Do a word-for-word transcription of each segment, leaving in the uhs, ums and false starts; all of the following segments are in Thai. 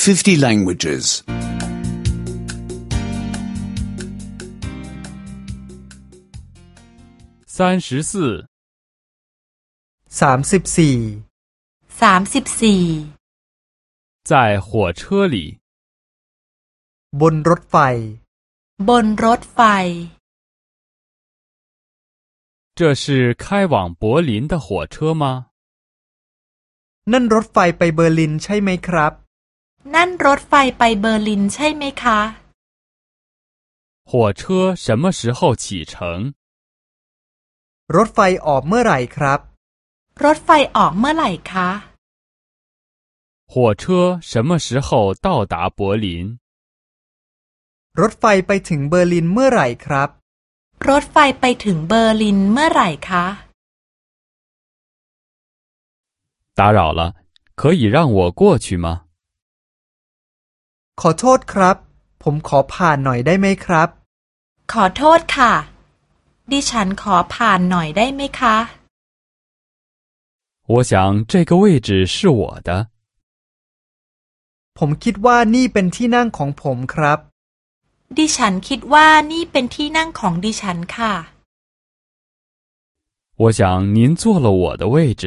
fifty languages. 三十四สามสิบสี่สามสิบสี่在火车里บนรถไฟบนรถไฟ这是开往柏林的火车吗？ นั่นรถไฟไปเบอร์ลินใช่ไหมครับนั่นรถไฟไปเบอร์ลินใช่ไหมคะ火车什么时候启程？ รถไฟออกเมื่อไหร่ครับรถไฟออกเมื่อไหร่คะ火车什么时候到达柏林？ รถไฟไปถึงเบอร์ลินเมื่อไหร่ครับรถไฟไปถึงเบอร์ลินเมื่อไหร่คะ打扰了，可以让我过去吗？ ขอโทษครับผมขอผ่านหน่อยได้ไหมครับขอโทษค่ะดิฉันขอผ่านหน่อยได้ไหมคะ我想这个位置是我的。 ผมคิดว่านี่เป็นที่นั่งของผมครับดิฉันคิดว่านี่เป็นที่นั่งของดิฉันค่ะ我想您坐了我的位置。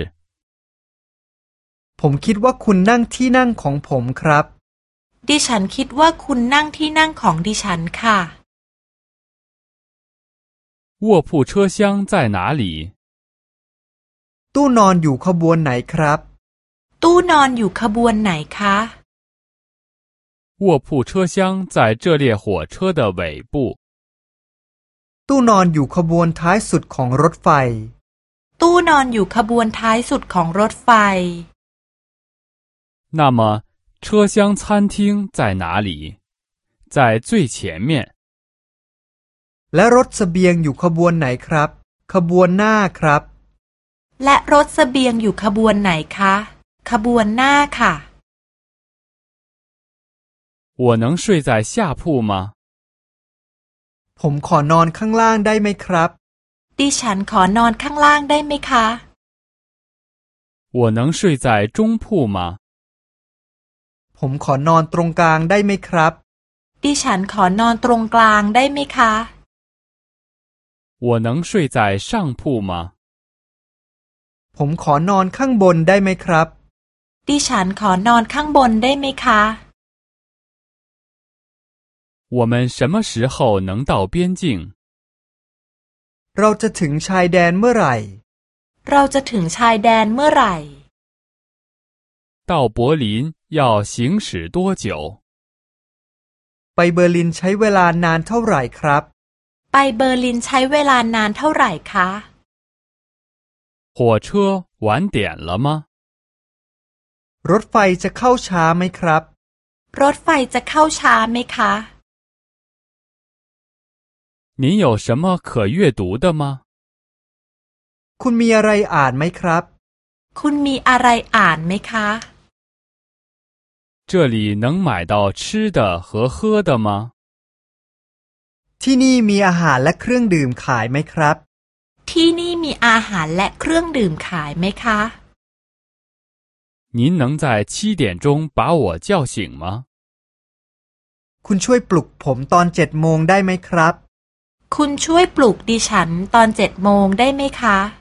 ผมคิดว่าคุณนั่งที่นั่งของผมครับดิฉันคิดว่าคุณนั่งที่นั่งของดิฉันค่ะ卧铺车厢在哪里？ ตู้นอนอยู่ขบวนไหนครับตู้นอนอยู่ขบวนไหนคะ卧铺车厢在这列火车的尾部。 ตู้นอนอยู่ขบวนท้ายสุดของรถไฟตู้นอนอยู่ขบวนท้ายสุดของรถไฟ那么车厢餐厅在哪里？在最前面。 และรถเสบียงอยู่ขบวนไหนครับขบวนหน้าครับและรถเสบียงอยู่ขบวนไหนคะขบวนหน้าค่ะ我能睡在下铺吗？ ผมขอนอนข้างล่างได้ไหมครับดิฉันขอนอนข้างล่างได้ไหมคะ我能睡在中铺吗？ ผมขอนอนตรงกลางได้ไหมครับดิฉันขอนอนตรงกลางได้ไหมคะ我能睡在上铺吗？ ผมขอนอนข้างบนได้ไหมครับดิฉันขอนอนข้างบนได้ไหมคะ我们什么时候能到边境？ เราจะถึงชายแดนเมื่อไหร่เราจะถึงชายแดนเมื่อไหร่到柏林要行驶多久？ ไปเบอร์ลินใช้เวลานานเท่าไหร่ครับไปเบอร์ลินใช้เวลานานเท่าไหร่คะ火车晚点了吗？ รถไฟจะเข้าช้าไหมครับรถไฟจะเข้าช้าไหมคะ您有什么可阅读的吗？ คุณมีอะไรอ่านไหมครับคุณมีอะไรอ่านไหมคะ这里能买到吃的和喝的吗？ ที่นี่มีอาหารและเครื่องดื่มขายไหมครับที่นี่มีอาหารและเครื่องดื่มขายไหมคะ您能在七点钟把我叫醒吗？ คุณช่วยปลุกผมตอนเจ็ดโมงได้ไหมครับคุณช่วยปลุกดิฉันตอนเจ็ดโมงได้ไหมคะ